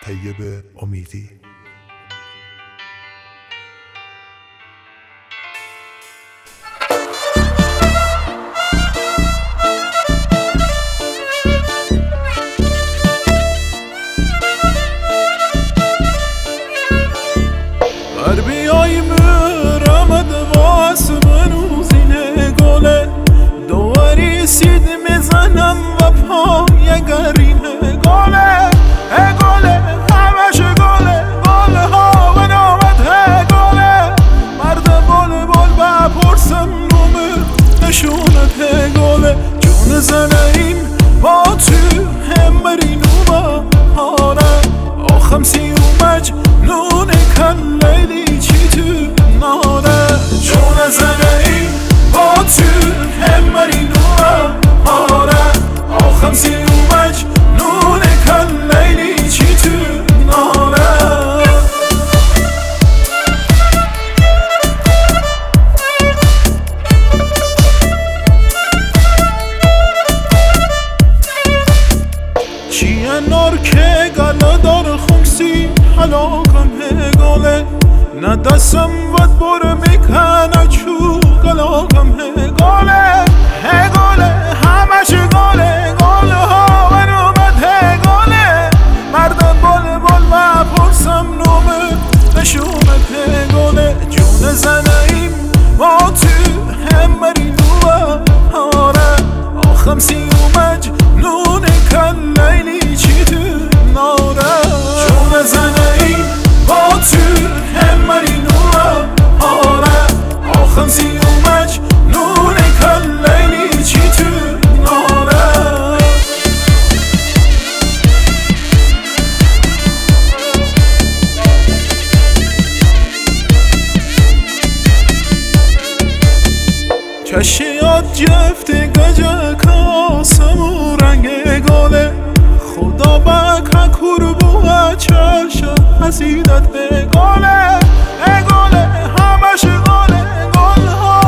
طیب امیدی. بیای مرمد واس منوزینه گله دواری سید میزنم و پای گرینه گله گله همش گله گله ها و نامت گله مرد بل بل بپرسم نوم نشونت گله جون زنیم با تو هم برینو با هاره آخم سی و مجنون کن لیلی چی تو ناره جون زنیم با تو هم برینو با هاره آخم سی و مجنون کن لیلی چی تو ناره چیه نار که گلا دار خمسی حلاکم گله نه دستم ود بر میکنه چو گلاکم گله گله همش گله گله ها و نومت گله مرد بل بل و پرسم نومه نشونت گله جون زنیم با تو هم برینو و هاره آخم سی و مجنون کن لیلی چی تو ناره جون زنیم با تو هم برینو و هاره آخم سی و مجنون کن لیلی چی تو ناره چشیات جفت گجه کاسم و رنگ گله خدا بکه کربوه چش حسیدت گله گله همش گله گل ها